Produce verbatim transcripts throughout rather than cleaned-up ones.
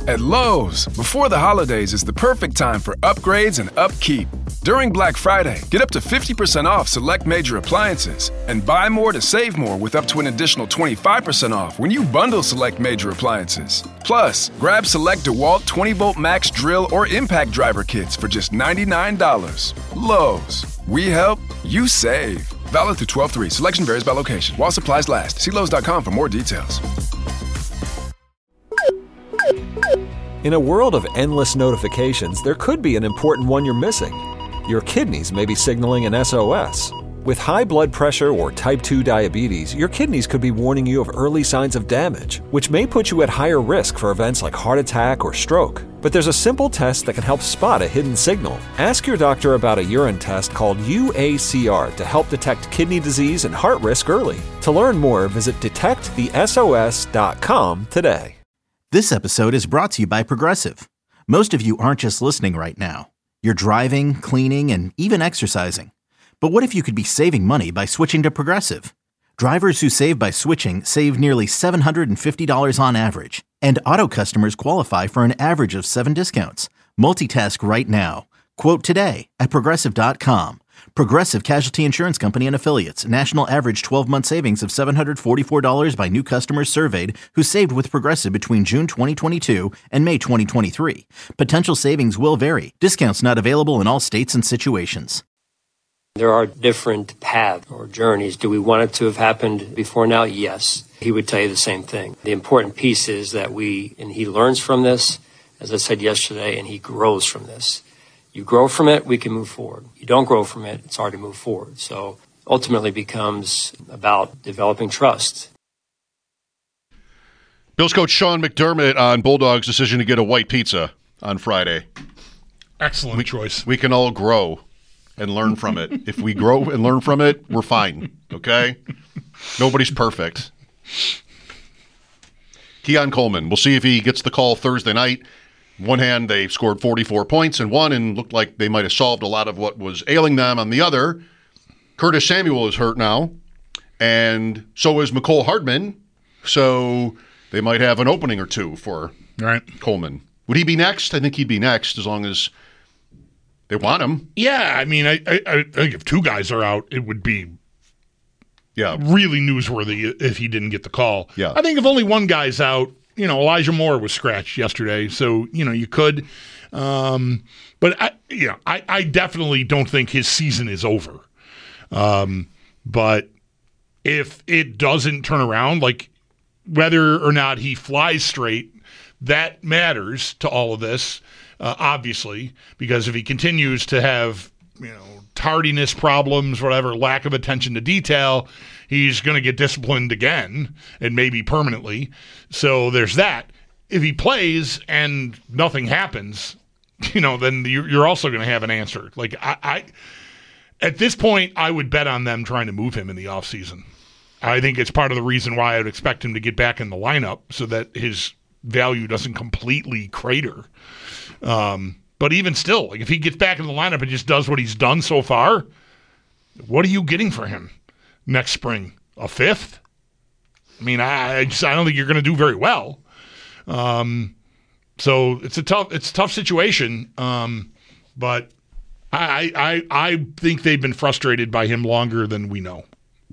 At Lowe's, before the holidays is the perfect time for upgrades and upkeep. During Black Friday, get up to fifty percent off select major appliances and buy more to save more with up to an additional twenty-five percent off when you bundle select major appliances. Plus, grab select DeWalt twenty volt max drill or impact driver kits for just ninety-nine dollars. Lowe's, we help, you save. Valid through twelve three. Selection varies by location. While supplies last. See Lowe's dot com for more details. In a world of endless notifications, there could be an important one you're missing. Your kidneys may be signaling an S O S. With high blood pressure or type two diabetes, your kidneys could be warning you of early signs of damage, which may put you at higher risk for events like heart attack or stroke. But there's a simple test that can help spot a hidden signal. Ask your doctor about a urine test called U A C R to help detect kidney disease and heart risk early. To learn more, visit detect the S O S dot com today. This episode is brought to you by Progressive. Most of you aren't just listening right now. You're driving, cleaning, and even exercising. But what if you could be saving money by switching to Progressive? Drivers who save by switching save nearly seven hundred fifty dollars on average. And auto customers qualify for an average of seven discounts. Multitask right now. Quote today at Progressive dot com. Progressive Casualty Insurance Company and Affiliates. National average twelve-month savings of seven hundred forty-four dollars by new customers surveyed who saved with Progressive between June twenty twenty-two and May twenty twenty-three. Potential savings will vary. Discounts not available in all states and situations. There are different paths or journeys. Do we want it to have happened before now? Yes. He would tell you the same thing. The important piece is that we, and he learns from this, as I said yesterday, and he grows from this. You grow from it, we can move forward. You don't grow from it, it's hard to move forward. So ultimately becomes about developing trust. Bills coach Sean McDermott on Bulldogs' decision to get a white pizza on Friday. Excellent we, choice. We can all grow and learn from it. If we grow and learn from it, we're fine, okay? Nobody's perfect. Keon Coleman, we'll see if he gets the call Thursday night. One hand, they scored forty-four points in one and looked like they might have solved a lot of what was ailing them. On the other, Curtis Samuel is hurt now, and so is McCole Hardman. So they might have an opening or two for right. Coleman. Would he be next? I think he'd be next as long as they want him. Yeah, I mean, I, I, I think if two guys are out, it would be yeah. really newsworthy if he didn't get the call. Yeah. I think if only one guy's out, you know, Elijah Moore was scratched yesterday, so, you know, you could. Um, but, I, you know, I, I definitely don't think his season is over. Um, but if it doesn't turn around, like whether or not he flies straight, that matters to all of this, uh, obviously, because if he continues to have, you know, tardiness problems, whatever, lack of attention to detail, he's going to get disciplined again and maybe permanently. So there's that. If he plays and nothing happens, you know, then you're also going to have an answer. Like I, I, at this point, I would bet on them trying to move him in the offseason. I think it's part of the reason why I would expect him to get back in the lineup so that his value doesn't completely crater. Um, But even still, like if he gets back in the lineup and just does what he's done so far, what are you getting for him next spring? A fifth? I mean, I I, just, I don't think you're going to do very well. Um, so it's a tough it's a tough situation. Um, but I, I I think they've been frustrated by him longer than we know.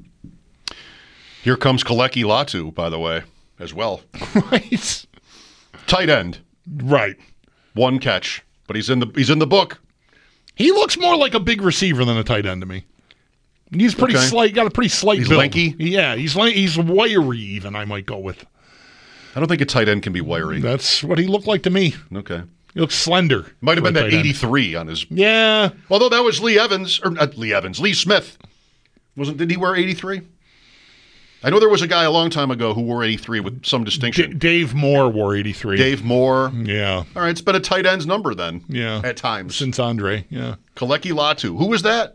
Here comes Kaleki Latu, by the way, as well. Right. Tight end. Right. One catch. But he's in the he's in the book. He looks more like a big receiver than a tight end to me. He's pretty okay. slight. Got a pretty slight. He's build. lanky. Yeah, he's he's wiry. Even I might go with. I don't think a tight end can be wiry. That's what he looked like to me. Okay. He looks slender. Might have been that eighty-three end. on his. Yeah. Although that was Lee Evans or not Lee Evans, Lee Smith. Wasn't did he wear eighty-three? I know there was a guy a long time ago who wore eighty-three with some distinction. D- Dave Moore wore eighty-three. Dave Moore. Yeah. All right, it's been a tight end's number then. Yeah. At times. Since Andre, yeah. Kaleki Latu. Who was that?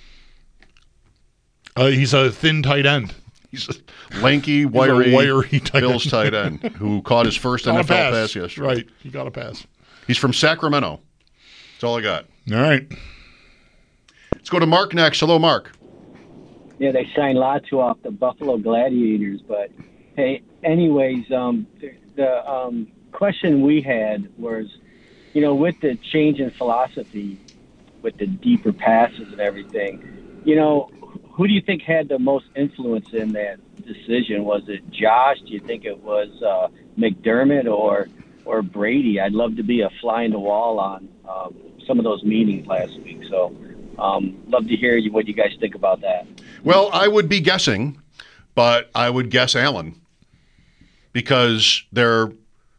Uh, he's a thin tight end. He's a lanky, wiry, he's a wiry tight Bills end. tight end who caught his first got N F L pass. pass yesterday. Right, he got a pass. He's from Sacramento. That's all I got. All right. Let's go to Mark next. Hello, Mark. Yeah, they signed Latu off the Buffalo Gladiators, but hey, anyways, um, the, the um, question we had was, you know, with the change in philosophy, with the deeper passes and everything, you know, who do you think had the most influence in that decision? Was it Josh? Do you think it was uh, McDermott or or Brady? I'd love to be a fly in the wall on um, some of those meetings last week. So um, love to hear you, what you guys think about that. Well, I would be guessing, but I would guess Allen, because their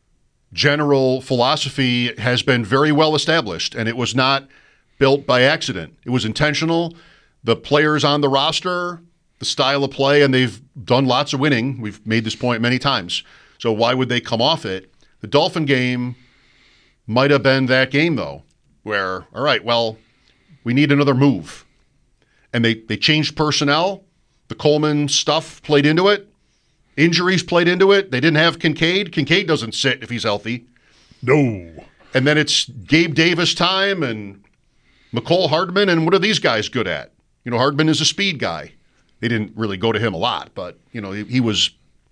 general philosophy has been very well established, and it was not built by accident. It was intentional. The players on the roster, the style of play, and they've done lots of winning. We've made this point many times. So why would they come off it? The Dolphin game might have been that game, though, where, all right, well, we need another move. And they, they changed personnel. The Coleman stuff played into it. Injuries played into it. They didn't have Kincaid. Kincaid doesn't sit if he's healthy. No. And then it's Gabe Davis time and McCole Hardman, and what are these guys good at? You know, Hardman is a speed guy. They didn't really go to him a lot, but, you know, he, he was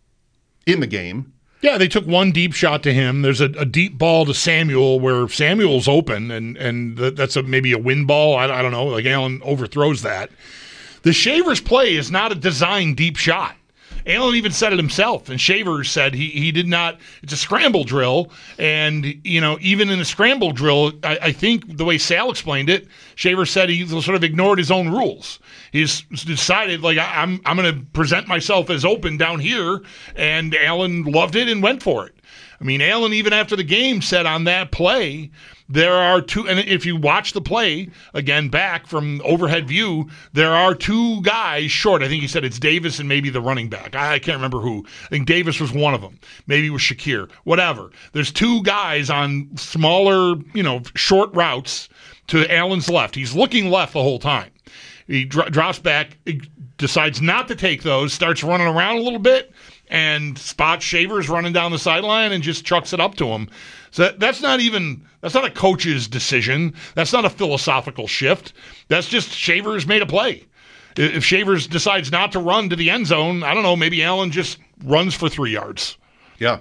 in the game. Yeah, they took one deep shot to him. There's a, a deep ball to Samuel where Samuel's open, and, and that's a, maybe a win ball. I, I don't know. Like, Allen overthrows that. The Shavers play is not a designed deep shot. Allen even said it himself, and Shavers said he he did not. It's a scramble drill, and you know even in a scramble drill, I, I think the way Sal explained it, Shavers said he sort of ignored his own rules. He's decided like I, I'm I'm going to present myself as open down here, and Allen loved it and went for it. I mean, Allen even after the game said on that play, there are two, and if you watch the play, again, back from overhead view, there are two guys short. I think he said it's Davis and maybe the running back. I, I can't remember who. I think Davis was one of them. Maybe it was Shakir. Whatever. There's two guys on smaller, you know, short routes to Allen's left. He's looking left the whole time. He dro- drops back, he decides not to take those, starts running around a little bit, and spots Shavers running down the sideline and just chucks it up to him. So that, that's not even, that's not a coach's decision. That's not a philosophical shift. That's just Shavers made a play. If Shavers decides not to run to the end zone, I don't know, maybe Allen just runs for three yards. Yeah.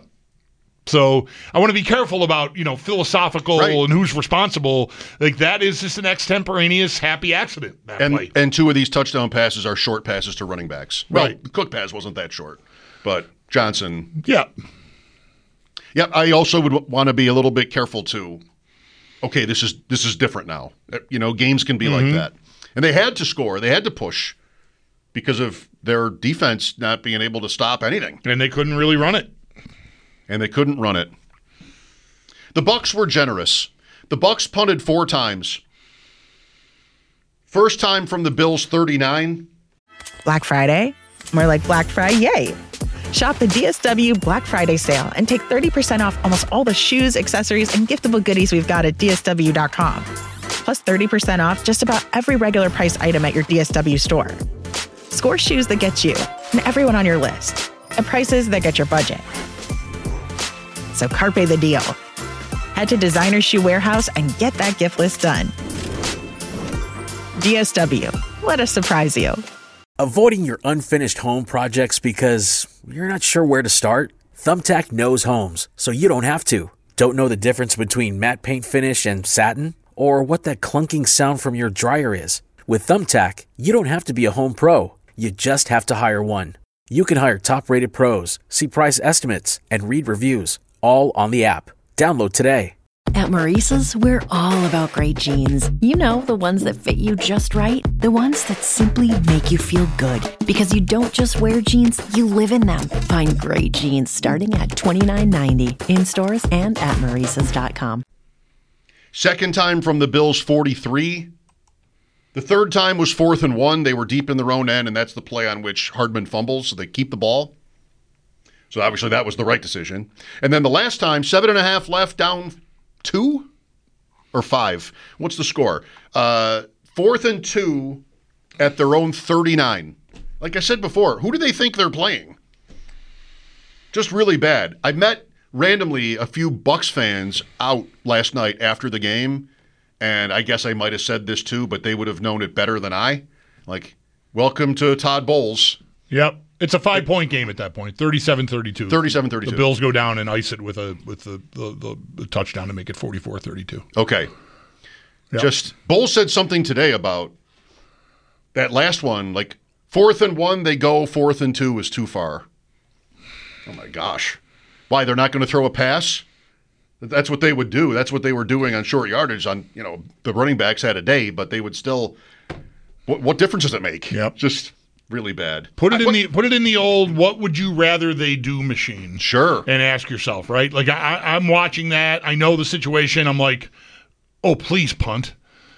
So I want to be careful about, you know, philosophical right. and who's responsible. Like that is just an extemporaneous happy accident. That and play. and two of these touchdown passes are short passes to running backs. Well, right. The Cook pass wasn't that short, but Johnson. Yeah. Yeah, I also would w- want to be a little bit careful too. Okay, this is this is different now. You know, games can be mm-hmm. like that. And they had to score. They had to push because of their defense not being able to stop anything. And they couldn't really run it. And they couldn't run it. The Bucs were generous. The Bucs punted four times. First time from the Bills' thirty-nine. Black Friday? More like Black Friday, yay! Shop the D S W Black Friday sale and take thirty percent off almost all the shoes, accessories, and giftable goodies we've got at D S W dot com. Plus thirty percent off just about every regular price item at your D S W store. Score shoes that get you and everyone on your list at prices that get your budget. So carpe the deal. Head to Designer Shoe Warehouse and get that gift list done. D S W. Let us surprise you. Avoiding your unfinished home projects because you're not sure where to start? Thumbtack knows homes, so you don't have to. Don't know the difference between matte paint finish and satin? Or what that clunking sound from your dryer is? With Thumbtack, you don't have to be a home pro. You just have to hire one. You can hire top-rated pros, see price estimates, and read reviews, all on the app. Download today. At Maurice's, we're all about great jeans. You know, the ones that fit you just right. The ones that simply make you feel good. Because you don't just wear jeans, you live in them. Find great jeans starting at twenty-nine ninety in stores and at maurices dot com. Second time from the Bills' forty-three. The third time was fourth and one. They were deep in their own end, and that's the play on which Hardman fumbles, so they keep the ball. So obviously that was the right decision. And then the last time, seven and a half left, down two or five. What's the score? Uh, fourth and two at their own thirty-nine. Like I said before, who do they think they're playing? Just really bad. I met randomly a few Bucs fans out last night after the game, and I guess I might have said this too, but they would have known it better than I. Like, welcome to Todd Bowles. Yep. It's a five-point game at that point, thirty-seven thirty-two. thirty-seven thirty-two. The Bills go down and ice it with a with the, the, the, the touchdown to make it forty-four thirty-two. Okay. Yep. Just, Bowles said something today about that last one, like fourth and one, they go, fourth and two is too far. Oh, my gosh. Why, they're not going to throw a pass? That's what they would do. That's what they were doing on short yardage. On, you know, the running backs had a day, but they would still. What, what difference does it make? Yep. Just really bad. Put it I, in what, the put it in the old what would you rather they do machine. Sure. And ask yourself, right? Like I, I'm watching that. I know the situation. I'm like, oh, please punt.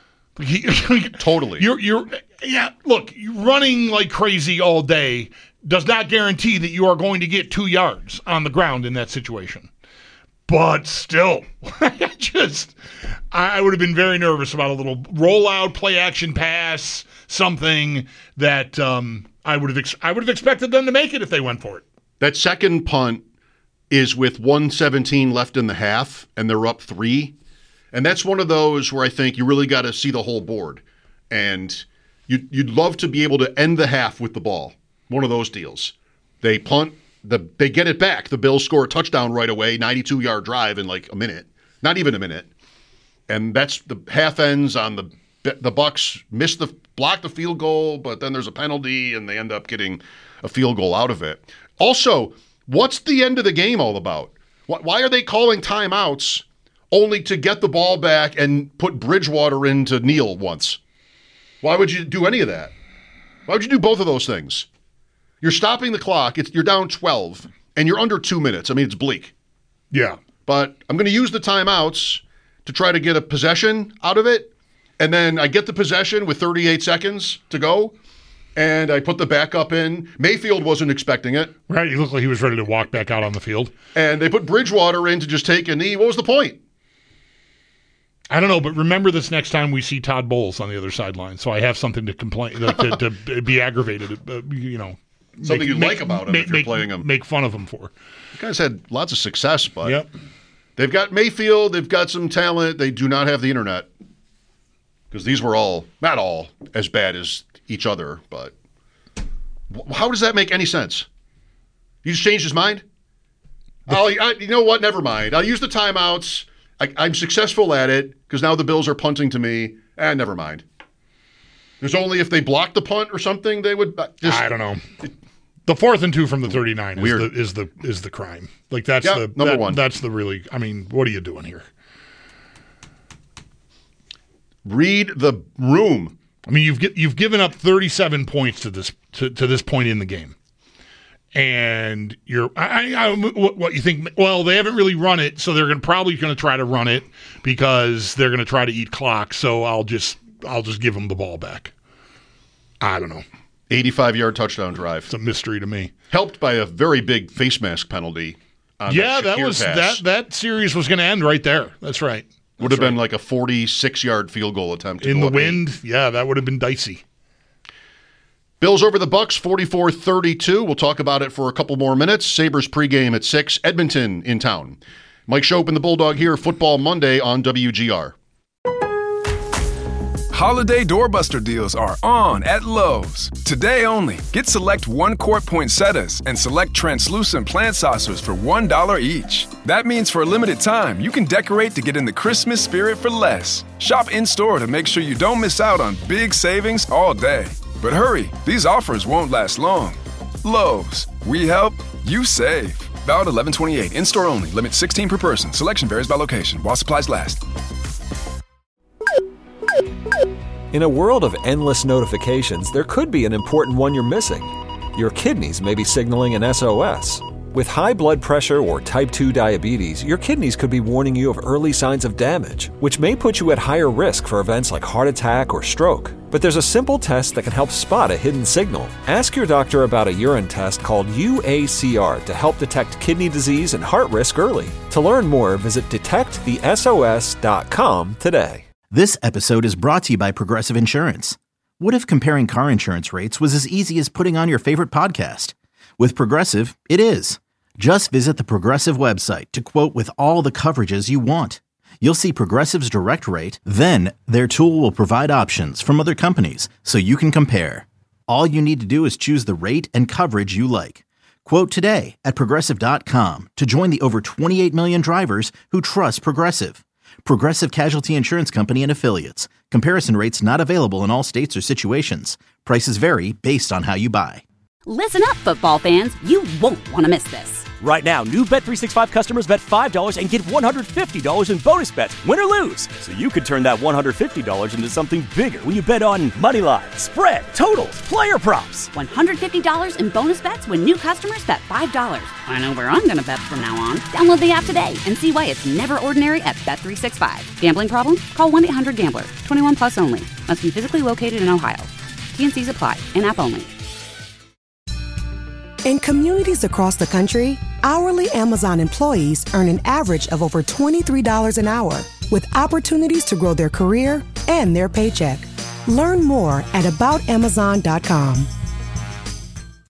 Totally. You're you're yeah. Look, running like crazy all day does not guarantee that you are going to get two yards on the ground in that situation. But still, I just I would have been very nervous about a little rollout, play action pass, something that um, I would have ex- I would have expected them to make it if they went for it. That second punt is with one seventeen left in the half, and they're up three. And that's one of those where I think you really got to see the whole board. And you'd, you'd love to be able to end the half with the ball. One of those deals. They punt, the they get it back. The Bills score a touchdown right away, ninety-two-yard drive in like a minute. Not even a minute. And that's the half ends on the the Bucs miss the block the field goal, but then there's a penalty, and they end up getting a field goal out of it. Also, what's the end of the game all about? Why are they calling timeouts only to get the ball back and put Bridgewater in to kneel once? Why would you do any of that? Why would you do both of those things? You're stopping the clock. It's, you're down twelve, and you're under two minutes. I mean, it's bleak. Yeah. But I'm going to use the timeouts to try to get a possession out of it, and then I get the possession with thirty-eight seconds to go, and I put the backup in. Mayfield wasn't expecting it. Right. He looked like he was ready to walk back out on the field. And they put Bridgewater in to just take a knee. What was the point? I don't know, but remember this next time we see Todd Bowles on the other sideline, so I have something to complain, to, to, to be aggravated, uh, you know. Something make, you make, like about him make, if you're make, playing him. Make fun of him for. The guys had lots of success, but yep. They've got Mayfield, they've got some talent. They do not have the internet. Because these were all, not all, as bad as each other, but how does that make any sense? You just changed his mind? I'll, I, you know what? Never mind. I'll use the timeouts. I, I'm successful at it because now the Bills are punting to me. Eh, never mind. There's only if they blocked the punt or something, they would just. I don't know. The fourth and two from the thirty-nine is Weird. the, is the is the crime. Like that's Yep, the number that, one. That's the really. I mean, what are you doing here? Read the room. I mean, you've you've given up thirty-seven points to this to, to this point in the game, and you're I, I, what, what you think? Well, they haven't really run it, so they're gonna, probably going to try to run it because they're going to try to eat clock. So I'll just I'll just give them the ball back. I don't know. eighty-five-yard touchdown drive. It's a mystery to me. Helped by a very big face mask penalty. On Yeah, that, that was pass. that that series was going to end right there. That's right. Would That's have been right. like a forty-six-yard field goal attempt. to In go the up wind. eight. Yeah, that would have been dicey. Bills over the Bucs, forty-four thirty-two. We'll talk about it for a couple more minutes. Sabres pregame at six. Edmonton in town. Mike Schopp and the Bulldog here. Football Monday on W G R. Holiday doorbuster deals are on at Lowe's. Today only, get select one-quart poinsettias and select translucent plant saucers for one dollar each. That means for a limited time, you can decorate to get in the Christmas spirit for less. Shop in-store to make sure you don't miss out on big savings all day. But hurry, these offers won't last long. Lowe's, we help, you save. Valid eleven twenty-eight, in-store only, limit sixteen per person. Selection varies by location, while supplies last. In a world of endless notifications, there could be an important one you're missing. Your kidneys may be signaling an S O S. With high blood pressure or type two diabetes, your kidneys could be warning you of early signs of damage, which may put you at higher risk for events like heart attack or stroke. But there's a simple test that can help spot a hidden signal. Ask your doctor about a urine test called U A C R to help detect kidney disease and heart risk early. To learn more, visit detect the S O S dot com today. This episode is brought to you by Progressive Insurance. What if comparing car insurance rates was as easy as putting on your favorite podcast? With Progressive, it is. Just visit the Progressive website to quote with all the coverages you want. You'll see Progressive's direct rate, then their tool will provide options from other companies so you can compare. All you need to do is choose the rate and coverage you like. Quote today at Progressive dot com to join the over twenty-eight million drivers who trust Progressive. Progressive Casualty Insurance Company and Affiliates. Comparison rates not available in all states or situations. Prices vary based on how you buy. Listen up, football fans. You won't want to miss this. Right now, new Bet three sixty-five customers bet five dollars and get one hundred fifty dollars in bonus bets, win or lose. So you could turn that one hundred fifty dollars into something bigger when you bet on money line, spread, totals, player props. one hundred fifty dollars in bonus bets when new customers bet five dollars. I know where I'm going to bet from now on. Download the app today and see why it's never ordinary at Bet three sixty-five. Gambling problem? Call one eight hundred gambler. twenty-one plus only. Must be physically located in Ohio. T and C's apply. In-app only. In communities across the country, hourly Amazon employees earn an average of over twenty-three dollars an hour, with opportunities to grow their career and their paycheck. Learn more at about amazon dot com.